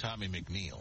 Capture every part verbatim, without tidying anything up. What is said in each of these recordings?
Tommy McNeil.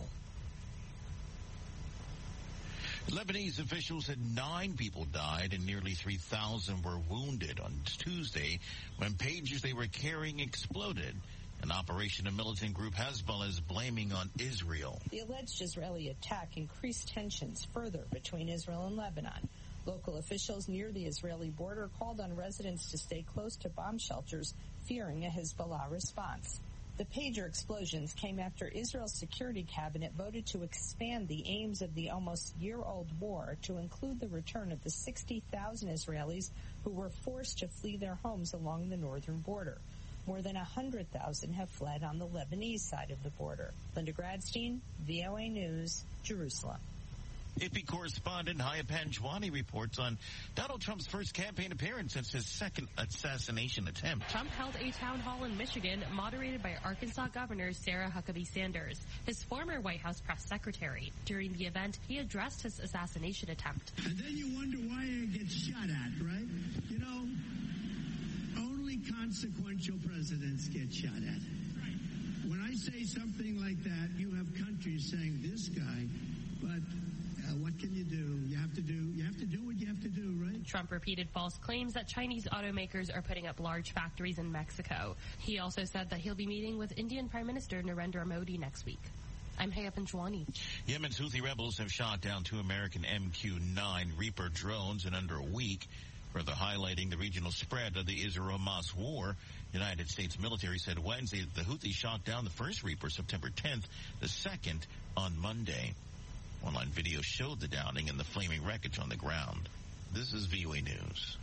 Lebanese officials said nine people died and nearly three thousand were wounded on Tuesday when pagers they were carrying exploded. An operation a militant group Hezbollah is blaming on Israel. The alleged Israeli attack increased tensions further between Israel and Lebanon. Local officials near the Israeli border called on residents to stay close to bomb shelters, fearing a Hezbollah response. The pager explosions came after Israel's security cabinet voted to expand the aims of the almost year-old war to include the return of the sixty thousand Israelis who were forced to flee their homes along the northern border. More than one hundred thousand have fled on the Lebanese side of the border. Linda Gradstein, V O A News, Jerusalem. A P correspondent Haya Panjwani reports on Donald Trump's first campaign appearance since his second assassination attempt. Trump held a town hall in Michigan moderated by Arkansas Governor Sarah Huckabee Sanders, his former White House press secretary. During the event, he addressed his assassination attempt. And then you wonder why it gets shot at, right? You know, only consequential presidents get shot at. Right. When I say something like that, you have countries saying this guy, but Uh, what can you do? You have to do, you have to do what you have to do, right? Trump repeated false claims that Chinese automakers are putting up large factories in Mexico. He also said that he'll be meeting with Indian Prime Minister Narendra Modi next week. I'm Haya Panjwani. Yemen's Houthi rebels have shot down two American M Q nine Reaper drones in under a week, further highlighting the regional spread of the Israel-Hamas war. United States military said Wednesday that the Houthis shot down the first Reaper September tenth, the second on Monday. Online video showed the downing and the flaming wreckage on the ground. This is V O A News.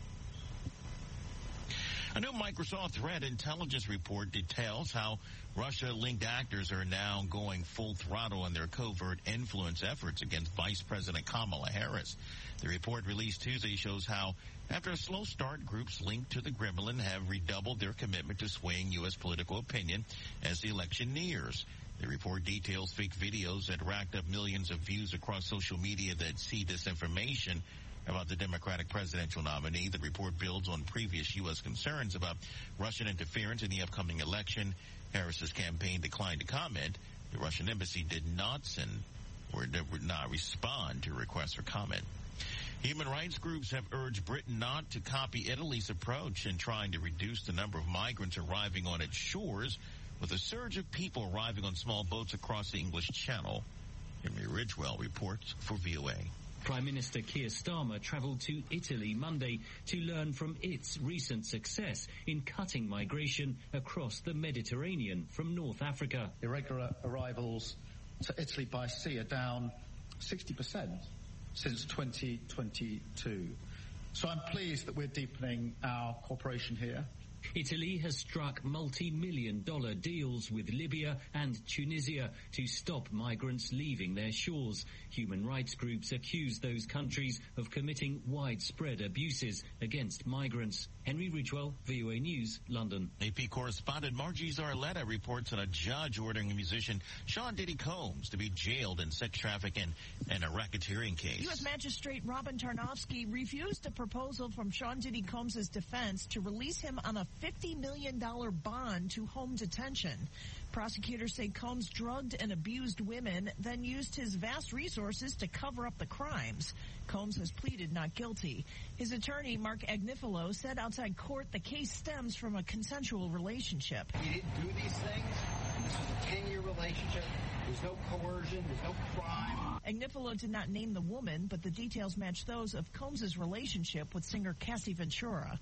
A new Microsoft threat intelligence report details how Russia-linked actors are now going full throttle in their covert influence efforts against Vice President Kamala Harris. The report released Tuesday shows how, after a slow start, groups linked to the Kremlin have redoubled their commitment to swaying U S political opinion as the election nears. The report details fake videos that racked up millions of views across social media that see disinformation about the Democratic presidential nominee. The report builds on previous U S concerns about Russian interference in the upcoming election. Harris's campaign declined to comment. The Russian embassy did not send or did not respond to requests for comment. Human rights groups have urged Britain not to copy Italy's approach in trying to reduce the number of migrants arriving on its shores, with a surge of people arriving on small boats across the English Channel. Henry Ridgewell reports for V O A. Prime Minister Keir Starmer travelled to Italy Monday to learn from its recent success in cutting migration across the Mediterranean from North Africa. Irregular arrivals to Italy by sea are down sixty percent since twenty twenty-two. So I'm pleased that we're deepening our cooperation here. Italy has struck multi-million dollar deals with Libya and Tunisia to stop migrants leaving their shores. Human rights groups accuse those countries of committing widespread abuses against migrants. Henry Ridgewell, V O A News, London. A P correspondent Margie Zarletta reports on a judge ordering musician Sean Diddy Combs to be jailed in sex trafficking and a racketeering case. U S Magistrate Robin Tarnowski refused a proposal from Sean Diddy Combs' defense to release him on a fifty million dollars bond to home detention. Prosecutors say Combs drugged and abused women, then used his vast resources to cover up the crimes. Combs has pleaded not guilty. His attorney, Mark Agnifilo, said outside court the case stems from a consensual relationship. He didn't do these things. This was a ten-year relationship. There's no coercion. There's no crime. Agnifilo did not name the woman, but the details match those of Combs' relationship with singer Cassie Ventura.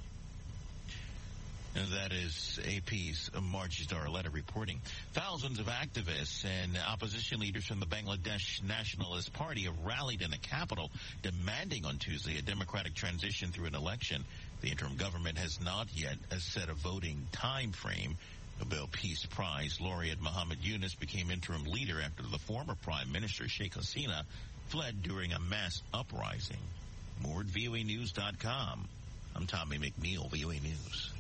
And that is A P's Margie Zarletta reporting. Thousands of activists and opposition leaders from the Bangladesh Nationalist Party have rallied in the capital, demanding on Tuesday a democratic transition through an election. The interim government has not yet set a voting time frame. Nobel Peace Prize laureate Muhammad Yunus became interim leader after the former Prime Minister Sheikh Hasina fled during a mass uprising. More at V O A News dot com. I'm Tommy McNeil, V O A News.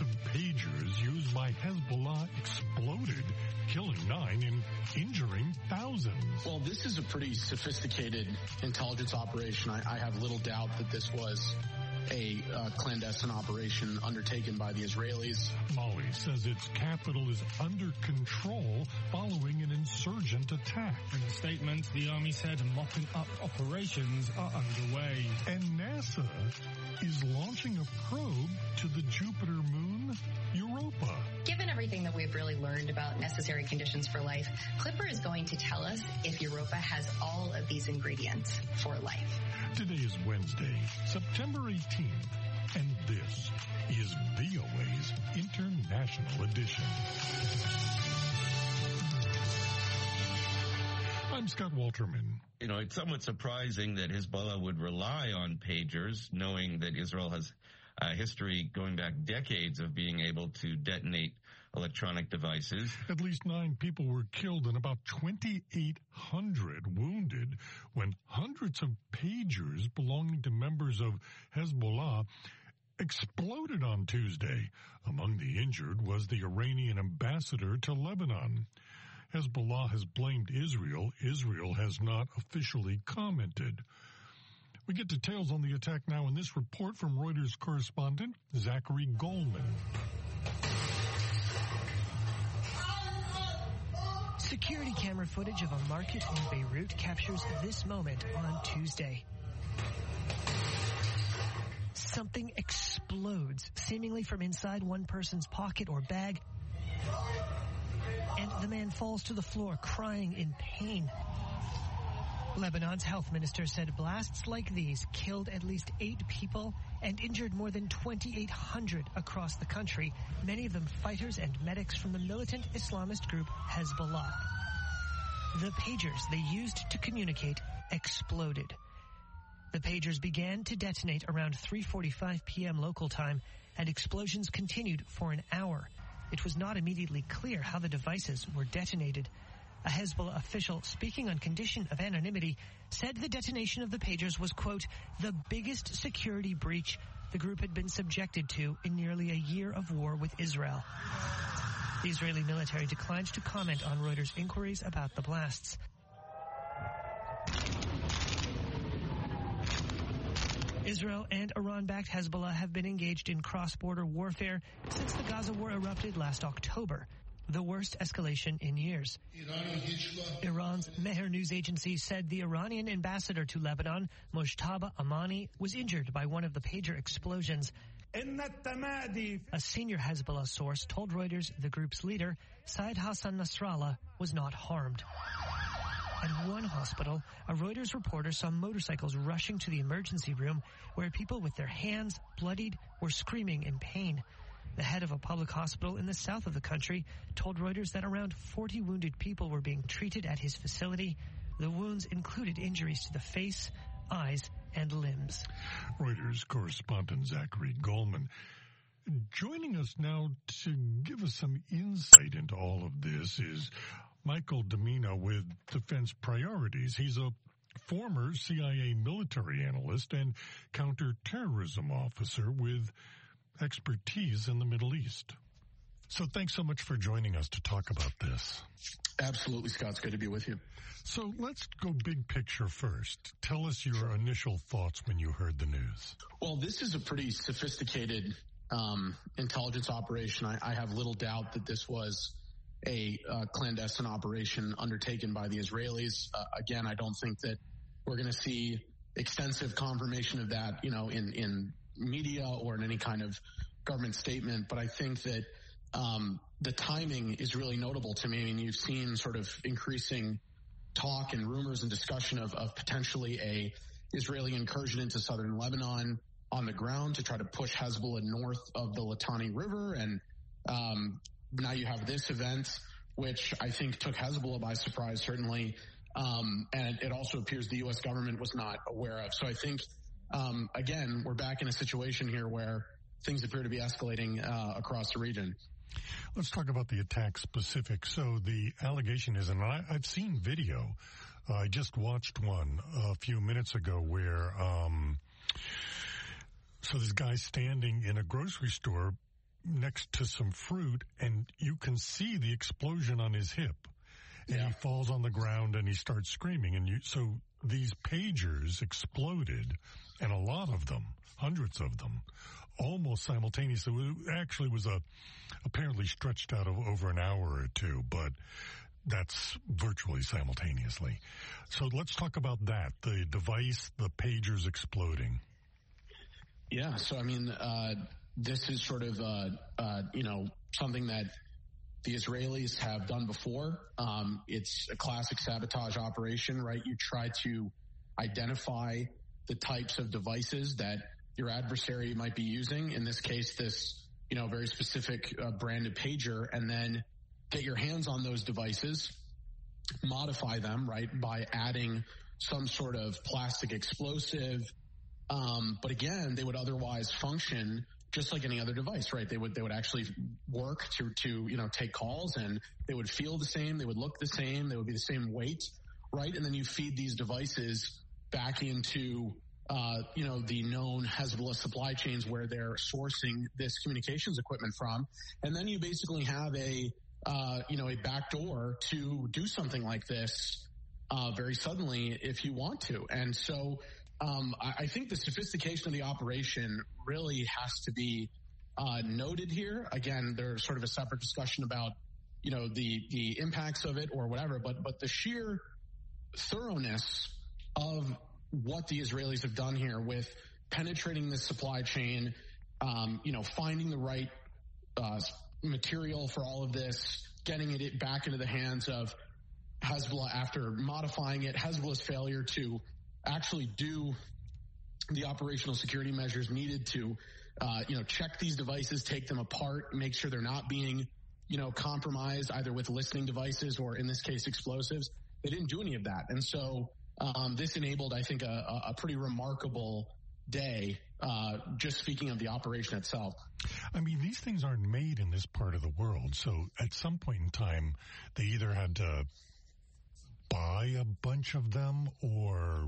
of pagers used by Hezbollah exploded, killing nine and injuring thousands. Well, this is a pretty sophisticated intelligence operation. I, I have little doubt that this was a uh, clandestine operation undertaken by the Israelis. Mali says its capital is under control following an insurgent attack. In a statement, the army said mopping up operations are underway. And NASA is launching a probe to the Jupiter moon, Europa. Given everything that we've really learned about necessary conditions for life, Clipper is going to tell us if Europa has all of these ingredients for life. Today is Wednesday, September eighteenth, and this is V O A's International Edition. I'm Scott Walterman. You know, it's somewhat surprising that Hezbollah would rely on pagers, knowing that Israel has a history going back decades of being able to detonate electronic devices. At least nine people were killed and about twenty-eight hundred wounded when hundreds of pagers belonging to members of Hezbollah exploded on Tuesday. Among the injured was the Iranian ambassador to Lebanon. Hezbollah has blamed Israel. Israel has not officially commented. We get details on the attack now in this report from Reuters correspondent Zachary Goldman. Security camera footage of a market in Beirut captures this moment on Tuesday. Something explodes, seemingly from inside one person's pocket or bag, and the man falls to the floor, crying in pain. Lebanon's health minister said blasts like these killed at least eight people and injured more than twenty-eight hundred across the country, many of them fighters and medics from the militant Islamist group Hezbollah. The pagers they used to communicate exploded. The pagers began to detonate around three forty-five p.m. local time, and explosions continued for an hour. It was not immediately clear how the devices were detonated. A Hezbollah official speaking on condition of anonymity said the detonation of the pagers was, quote, the biggest security breach the group had been subjected to in nearly a year of war with Israel. The Israeli military declined to comment on Reuters' inquiries about the blasts. Israel and Iran-backed Hezbollah have been engaged in cross-border warfare since the Gaza war erupted last October, the worst escalation in years. Iran's Mehr news agency said the Iranian ambassador to Lebanon, Mojtaba Amani, was injured by one of the pager explosions. A senior Hezbollah source told Reuters the group's leader, Said Hassan Nasrallah, was not harmed. At one hospital, a Reuters reporter saw motorcycles rushing to the emergency room where people with their hands bloodied were screaming in pain. The head of a public hospital in the south of the country told Reuters that around forty wounded people were being treated at his facility. The wounds included injuries to the face, eyes, and limbs. Reuters correspondent Zachary Goldman. Joining us now to give us some insight into all of this is Michael Domina with Defense Priorities. He's a former C I A military analyst and counterterrorism officer with expertise in the Middle East. So thanks so much for joining us to talk about this. Absolutely, Scott. It's good to be with you. So let's go big picture first. Tell us your sure. initial thoughts when you heard the news. Well, this is a pretty sophisticated um, intelligence operation. I, I have little doubt that this was a uh, clandestine operation undertaken by the Israelis. Uh, again, I don't think that we're going to see extensive confirmation of that, you know, in, in media or in any kind of government statement. But I think that um, the timing is really notable to me. I mean, you've seen sort of increasing talk and rumors and discussion of, of potentially a Israeli incursion into southern Lebanon on the ground to try to push Hezbollah north of the Litani River. And um, now you have this event, which I think took Hezbollah by surprise, certainly. Um, and it also appears the U S government was not aware of. So I think, um, again, we're back in a situation here where things appear to be escalating uh, across the region. Let's talk about the attack specific. So the allegation is, and I, I've seen video, uh, I just watched one a few minutes ago where, um, so this guy standing in a grocery store next to some fruit, and you can see the explosion on his hip. And yeah. he falls on the ground and he starts screaming. And you, so these pagers exploded, and a lot of them, hundreds of them, almost simultaneously. It actually was a apparently stretched out of over an hour or two, but that's virtually simultaneously. So let's talk about that, the device, the pagers exploding. Yeah, so I mean, uh, this is sort of, uh, uh, you know, something that the Israelis have done before. Um, it's a classic sabotage operation, right? You try to identify the types of devices that your adversary might be using. In this case, this, you know, very specific uh, branded pager, and then get your hands on those devices, modify them, right, by adding some sort of plastic explosive. Um, but again, they would otherwise function just like any other device, right? They would, they would actually work to, to, you know, take calls, and they would feel the same. They would look the same. They would be the same weight, right? And then you feed these devices back into, uh, you know, the known Hezbollah supply chains where they're sourcing this communications equipment from. And then you basically have a, uh, you know, a backdoor to do something like this, uh, very suddenly if you want to. And so, Um, I, I think the sophistication of the operation really has to be uh, noted here. Again, there's sort of a separate discussion about, you know, the the impacts of it or whatever, but but the sheer thoroughness of what the Israelis have done here with penetrating this supply chain, um, you know, finding the right uh, material for all of this, getting it back into the hands of Hezbollah after modifying it, Hezbollah's failure to actually do the operational security measures needed to, uh, you know, check these devices, take them apart, make sure they're not being, you know, compromised either with listening devices or in this case explosives. They didn't do any of that. And so um, this enabled, I think, a, a pretty remarkable day, uh, just speaking of the operation itself. I mean, these things aren't made in this part of the world. So at some point in time, they either had to buy a bunch of them or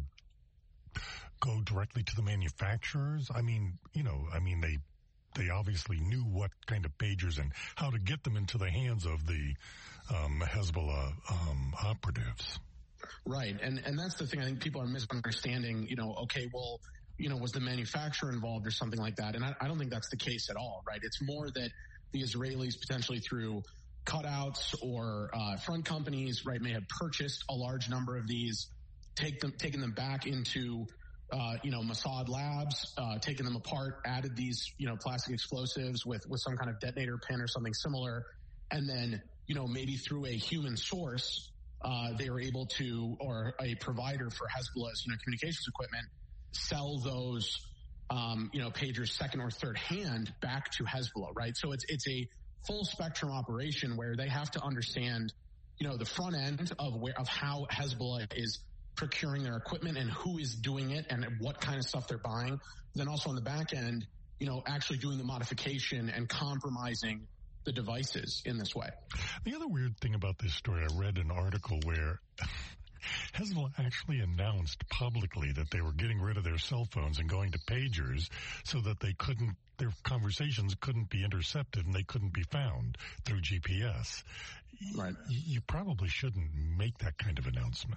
go directly to the manufacturers. I mean, you know, I mean, they they obviously knew what kind of pagers and how to get them into the hands of the um, Hezbollah um, operatives. Right. And and that's the thing. I think people are misunderstanding, you know, okay, well, you know, was the manufacturer involved or something like that? And I, I don't think that's the case at all, right? It's more that the Israelis potentially through cutouts or uh, front companies, right, may have purchased a large number of these, take them, taken them back into, uh, you know, Mossad labs, uh, taken them apart, added these, you know, plastic explosives with, with some kind of detonator pin or something similar. And then, you know, maybe through a human source, uh, they were able to, or a provider for Hezbollah's, you know, communications equipment, sell those, um, you know, pagers second or third hand back to Hezbollah, right? So it's, it's a full spectrum operation where they have to understand, you know, the front end of where, of how Hezbollah is procuring their equipment and who is doing it and what kind of stuff they're buying. Then also on the back end, you know, actually doing the modification and compromising the devices in this way. The other weird thing about this story, I read an article where Hezbollah actually announced publicly that they were getting rid of their cell phones and going to pagers so that they couldn't, their conversations couldn't be intercepted and they couldn't be found through G P S. Right. You, you probably shouldn't make that kind of announcement.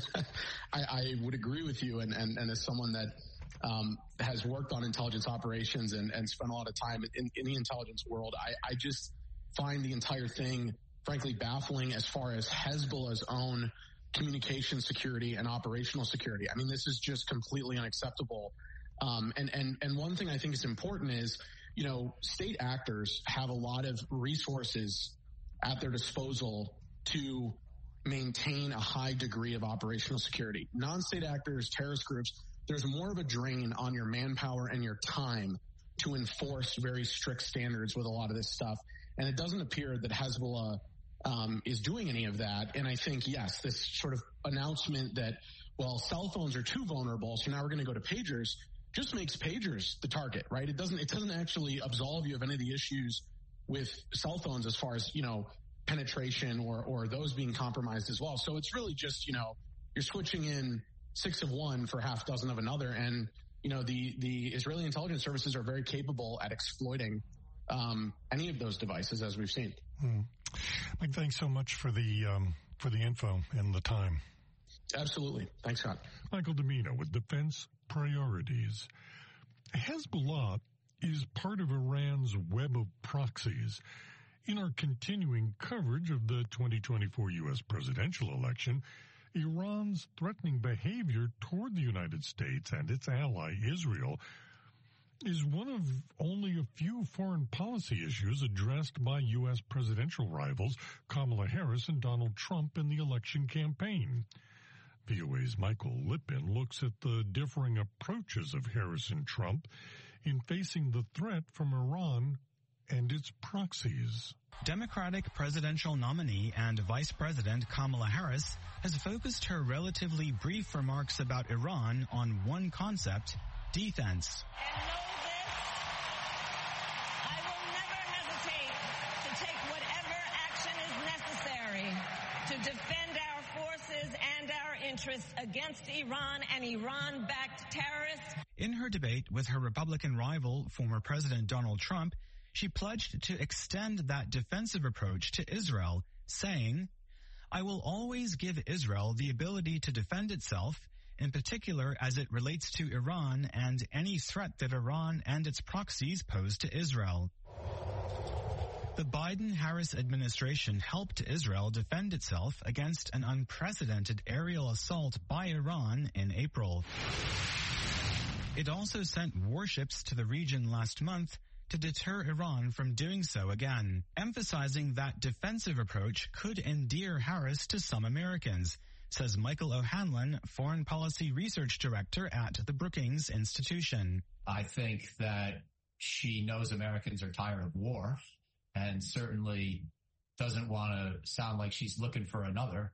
I, I would agree with you. And, and, and as someone that um, has worked on intelligence operations and, and spent a lot of time in, in the intelligence world, I, I just find the entire thing, frankly, baffling as far as Hezbollah's own communication security and operational security. I mean, this is just completely unacceptable. Um, and, and, and one thing I think is important is, you know, state actors have a lot of resources at their disposal to maintain a high degree of operational security. Non-state actors, terrorist groups, there's more of a drain on your manpower and your time to enforce very strict standards with a lot of this stuff. And it doesn't appear that Hezbollah Um, is doing any of that. And I think, yes, this sort of announcement that, well, cell phones are too vulnerable, so now we're going to go to pagers, just makes pagers the target, right? It doesn't, it doesn't actually absolve you of any of the issues with cell phones as far as, you know, penetration or, or those being compromised as well. So it's really just, you know, you're switching in six of one for half dozen of another. And, you know, the, the Israeli intelligence services are very capable at exploiting um, any of those devices, as we've seen. Hmm. Mike, thanks so much for the um, for the info and the time. Absolutely. Thanks, Scott. Michael Domino with Defense Priorities. Hezbollah is part of Iran's web of proxies. In our continuing coverage of the twenty twenty-four U S presidential election, Iran's threatening behavior toward the United States and its ally, Israel, is one of only a few foreign policy issues addressed by U S presidential rivals Kamala Harris and Donald Trump in the election campaign. V O A's Michael Lippin looks at the differing approaches of Harris and Trump in facing the threat from Iran and its proxies. Democratic presidential nominee and Vice President Kamala Harris has focused her relatively brief remarks about Iran on one concept, defense. And know this, I will never hesitate to take whatever action is necessary to defend our forces and our interests against Iran and Iran-backed terrorists. In her debate with her Republican rival, former President Donald Trump, she pledged to extend that defensive approach to Israel, saying, "I will always give Israel the ability to defend itself, in particular as it relates to Iran and any threat that Iran and its proxies pose to Israel." The Biden-Harris administration helped Israel defend itself against an unprecedented aerial assault by Iran in April. It also sent warships to the region last month to deter Iran from doing so again, emphasizing that defensive approach could endear Harris to some Americans, says Michael O'Hanlon, Foreign Policy Research Director at the Brookings Institution. I think that she knows Americans are tired of war and certainly doesn't want to sound like she's looking for another.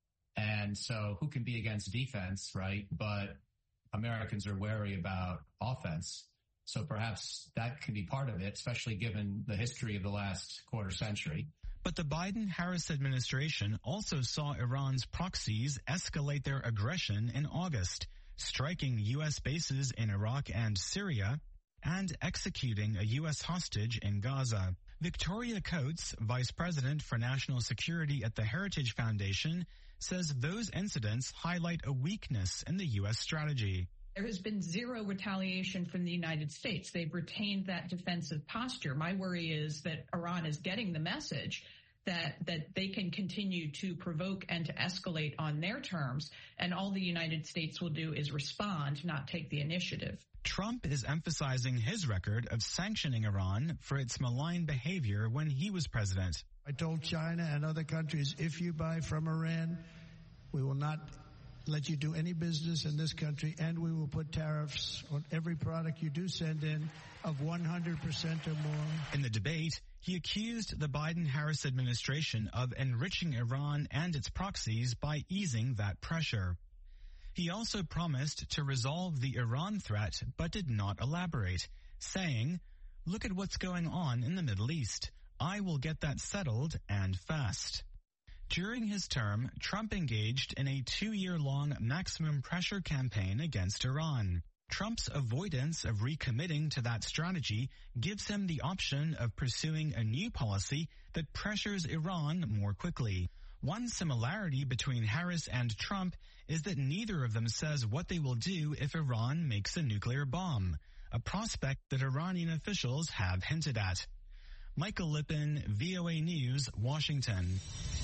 And so who can be against defense, right? But Americans are wary about offense. So perhaps that can be part of it, especially given the history of the last quarter century. But the Biden-Harris administration also saw Iran's proxies escalate their aggression in August, striking U S bases in Iraq and Syria and executing a U S hostage in Gaza. Victoria Coates, Vice President for National Security at the Heritage Foundation, says those incidents highlight a weakness in the U S strategy. There has been zero retaliation from the United States. They've retained that defensive posture. My worry is that Iran is getting the message that that they can continue to provoke and to escalate on their terms, and all the United States will do is respond, not take the initiative. Trump is emphasizing his record of sanctioning Iran for its malign behavior when he was president. I told China and other countries, if you buy from Iran, we will not let you do any business in this country, and we will put tariffs on every product you do send in of one hundred percent or more. In the debate, he accused the Biden-Harris administration of enriching Iran and its proxies by easing that pressure. He also promised to resolve the Iran threat, but did not elaborate, saying, "Look at what's going on in the Middle East. I will get that settled and fast." During his term, Trump engaged in a two-year-long maximum pressure campaign against Iran. Trump's avoidance of recommitting to that strategy gives him the option of pursuing a new policy that pressures Iran more quickly. One similarity between Harris and Trump is that neither of them says what they will do if Iran makes a nuclear bomb, a prospect that Iranian officials have hinted at. Michael Lippin, V O A News, Washington.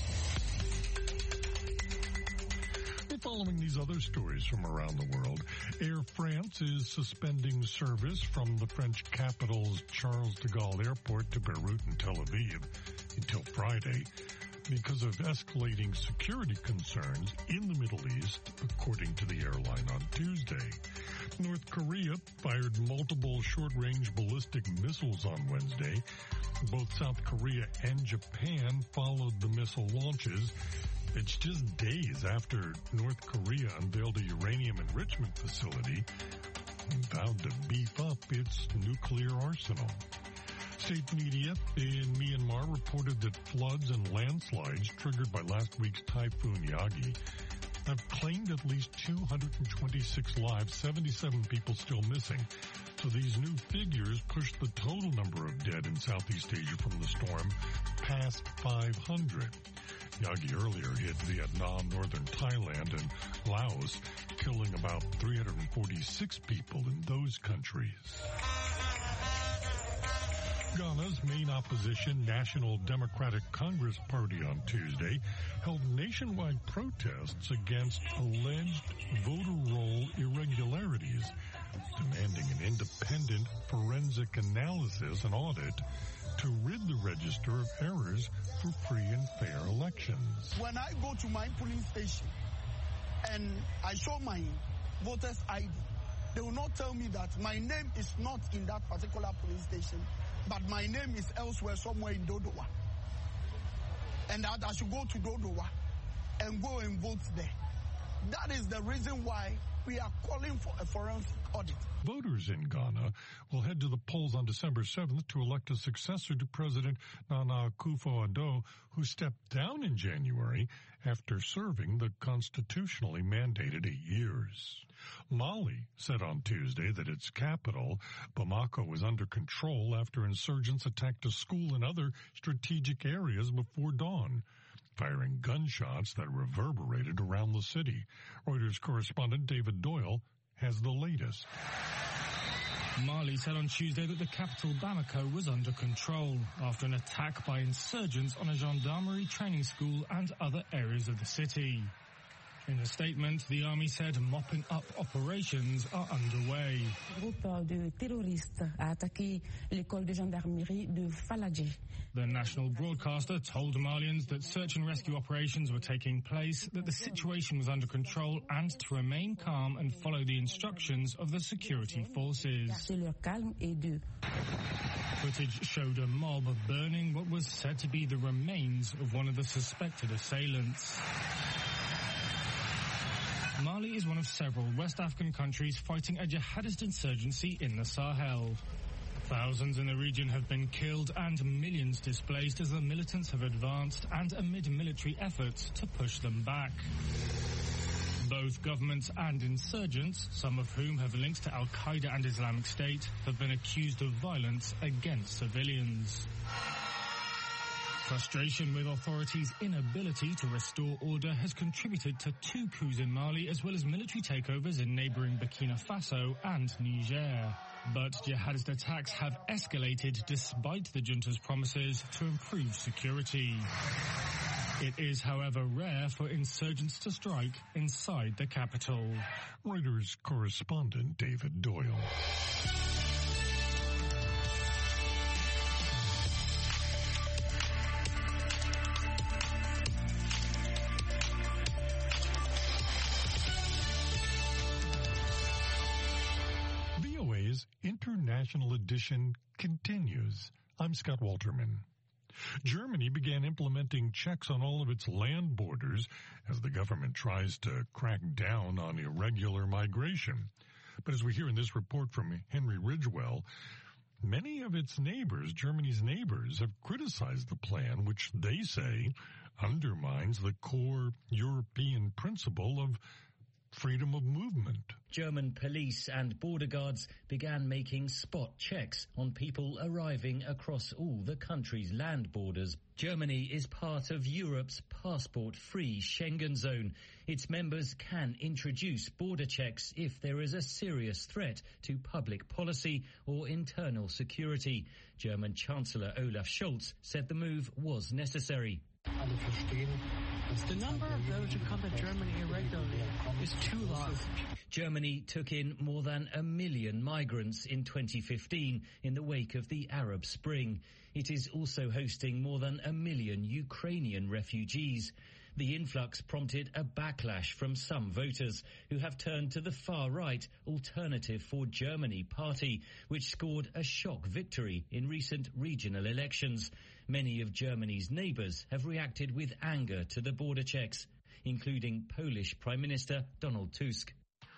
Following these other stories from around the world, Air France is suspending service from the French capital's Charles de Gaulle Airport to Beirut and Tel Aviv until Friday because of escalating security concerns in the Middle East, according to the airline on Tuesday. North Korea fired multiple short-range ballistic missiles on Wednesday. Both South Korea and Japan followed the missile launches. It's just days after North Korea unveiled a uranium enrichment facility and vowed to beef up its nuclear arsenal. State media in Myanmar reported that floods and landslides triggered by last week's Typhoon Yagi have claimed at least two hundred twenty-six lives, seventy-seven people still missing. So these new figures push the total number of dead in Southeast Asia from the storm past five hundred. Yagi earlier hit Vietnam, northern Thailand, and Laos, killing about three hundred forty-six people in those countries. Ghana's main opposition, National Democratic Congress Party, on Tuesday held nationwide protests against alleged voter roll irregularities, demanding an independent forensic analysis and audit to rid the register of errors for free and fair elections. When I go to my polling station and I show my voter's I D, they will not tell me that my name is not in that particular polling station, but my name is elsewhere, somewhere in Dodowa. And that I should go to Dodowa and go and vote there. That is the reason why we are calling for a forensic audit. Voters in Ghana will head to the polls on December seventh to elect a successor to President Nana Akufo-Addo, who stepped down in January after serving the constitutionally mandated eight years. Mali said on Tuesday that its capital, Bamako, was under control after insurgents attacked a school and other strategic areas before dawn, firing gunshots that reverberated around the city. Reuters correspondent David Doyle has the latest. Mali said on Tuesday that the capital Bamako was under control after an attack by insurgents on a gendarmerie training school and other areas of the city. In a statement, the army said mopping up operations are underway. The national broadcaster told Malians that search and rescue operations were taking place, that the situation was under control, and to remain calm and follow the instructions of the security forces. Footage showed a mob burning what was said to be the remains of one of the suspected assailants. Mali is one of several West African countries fighting a jihadist insurgency in the Sahel. Thousands in the region have been killed and millions displaced as the militants have advanced and amid military efforts to push them back. Both governments and insurgents, some of whom have links to Al-Qaeda and Islamic State, have been accused of violence against civilians. Frustration with authorities' inability to restore order has contributed to two coups in Mali, as well as military takeovers in neighboring Burkina Faso and Niger. But jihadist attacks have escalated despite the junta's promises to improve security. It is, however, rare for insurgents to strike inside the capital. Reuters correspondent David Doyle. International Edition continues. I'm Scott Walterman. Germany began implementing checks on all of its land borders as the government tries to crack down on irregular migration. But as we hear in this report from Henry Ridgewell, many of its neighbors, Germany's neighbors, have criticized the plan, which they say undermines the core European principle of freedom of movement. German police and border guards began making spot checks on people arriving across all the country's land borders. Germany is part of Europe's passport-free Schengen zone. Its members can introduce border checks if there is a serious threat to public policy or internal security. German Chancellor Olaf Scholz said the move was necessary. The number of those who come to Germany irregularly is too large. Germany took in more than a million migrants in twenty fifteen in the wake of the Arab Spring. It is also hosting more than a million Ukrainian refugees. The influx prompted a backlash from some voters who have turned to the far-right Alternative for Germany party, which scored a shock victory in recent regional elections. Many of Germany's neighbours have reacted with anger to the border checks, including Polish Prime Minister Donald Tusk.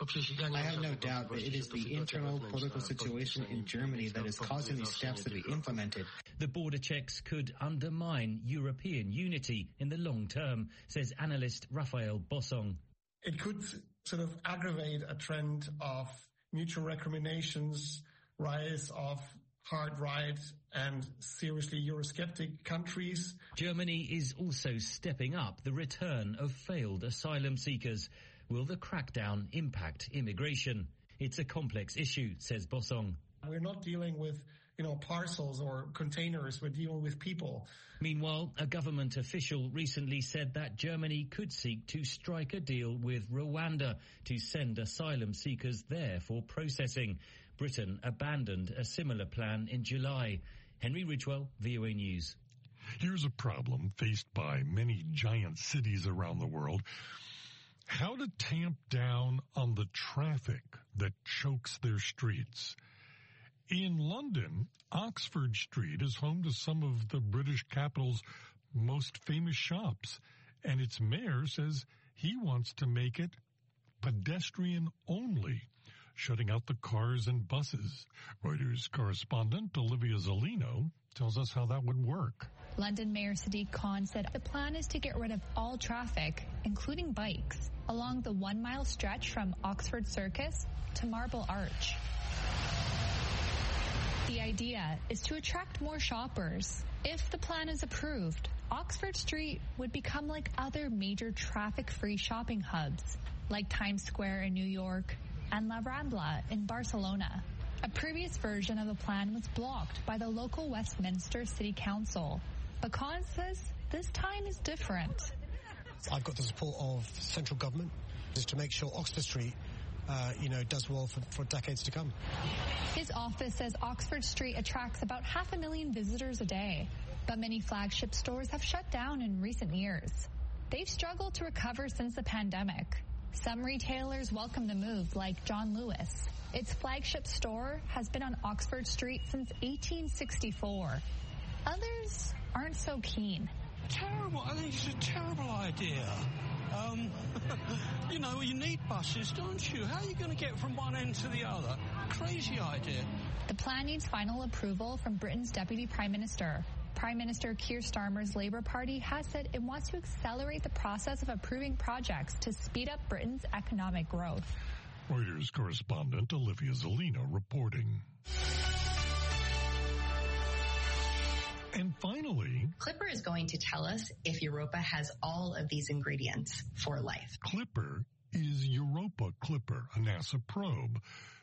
I have no doubt that it is the internal political situation in Germany that is causing these steps to be implemented. The border checks could undermine European unity in the long term, says analyst Raphael Bossong. It could sort of aggravate a trend of mutual recriminations, rise of hard right and seriously Eurosceptic countries. Germany is also stepping up the return of failed asylum seekers. Will the crackdown impact immigration? It's a complex issue, says Bossong. We're not dealing with, you know, parcels or containers. We're dealing with people. Meanwhile, a government official recently said that Germany could seek to strike a deal with Rwanda to send asylum seekers there for processing. Britain abandoned a similar plan in July. Henry Ridgewell, V O A News. Here's a problem faced by many giant cities around the world. How to tamp down on the traffic that chokes their streets. In London, Oxford Street is home to some of the British capital's most famous shops, and its mayor says he wants to make it pedestrian only, shutting out the cars and buses. Reuters correspondent Olivia Zolino tells us how that would work. London Mayor Sadiq Khan said the plan is to get rid of all traffic, including bikes, along the one-mile stretch from Oxford Circus to Marble Arch. The idea is to attract more shoppers. If the plan is approved, Oxford Street would become like other major traffic-free shopping hubs, like Times Square in New York and La Rambla in Barcelona. A previous version of the plan was blocked by the local Westminster City Council. But Khan says this time is different. I've got the support of central government just to make sure Oxford Street, uh, you know, does well for, for decades to come. His office says Oxford Street attracts about half a million visitors a day, but many flagship stores have shut down in recent years. They've struggled to recover since the pandemic. Some retailers welcome the move, like John Lewis. Its flagship store has been on Oxford Street since eighteen sixty-four. Others aren't so keen. Terrible. I think it's a terrible idea. Um, you know, you need buses, don't you? How are you going to get from one end to the other? Crazy idea. The plan needs final approval from Britain's Deputy Prime Minister. Prime Minister Keir Starmer's Labour Party has said it wants to accelerate the process of approving projects to speed up Britain's economic growth. Reuters correspondent Olivia Zolino reporting. And finally, Clipper is going to tell us if Europa has all of these ingredients for life. Clipper is Europa Clipper, a NASA probe.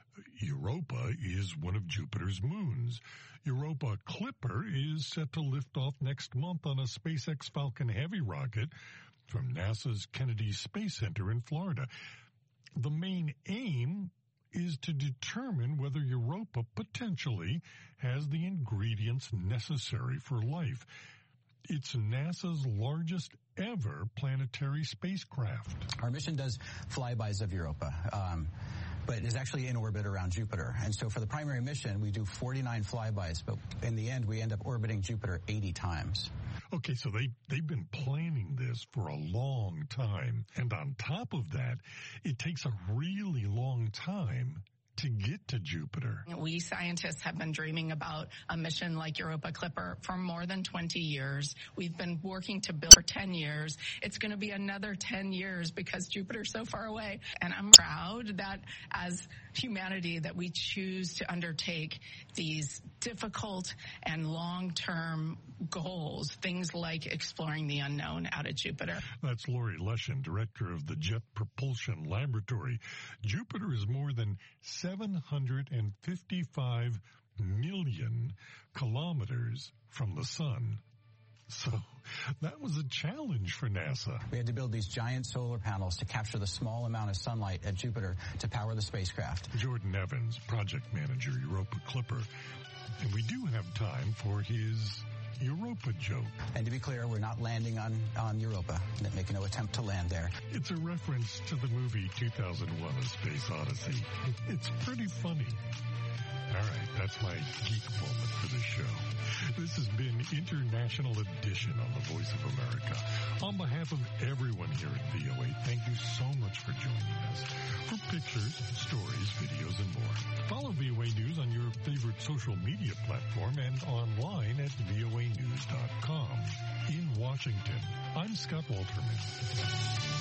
Europa is one of Jupiter's moons. Europa Clipper is set to lift off next month on a SpaceX Falcon Heavy rocket from NASA's Kennedy Space Center in Florida. The main aim is to determine whether Europa potentially has the ingredients necessary for life. It's NASA's largest ever planetary spacecraft. Our mission does flybys of Europa, um, but is actually in orbit around Jupiter. And so for the primary mission, we do forty-nine flybys, but in the end, we end up orbiting Jupiter eighty times. Okay, so they, they've been planning this for a long time. And on top of that, it takes a really long time to get to Jupiter. We scientists have been dreaming about a mission like Europa Clipper for more than twenty years. We've been working to build for ten years. It's going to be another ten years because Jupiter's so far away. And I'm proud that as humanity that we choose to undertake these difficult and long-term goals, things like exploring the unknown out at Jupiter. That's Lori Leshin, director of the Jet Propulsion Laboratory. Jupiter is more than seven hundred fifty-five million kilometers from the sun. So that was a challenge for NASA. We had to build these giant solar panels to capture the small amount of sunlight at Jupiter to power the spacecraft. Jordan Evans, project manager, Europa Clipper. And we do have time for his Europa joke. And to be clear, we're not landing on, on Europa, making no attempt to land there. It's a reference to the movie two thousand one, A Space Odyssey. It's pretty funny. All right, that's my geek moment for the show. This has been International Edition on the Voice of America. On behalf of everyone here at V O A, thank you so much for joining us. For pictures, social media platform and online at V O A news dot com. In Washington, I'm Scott Walterman.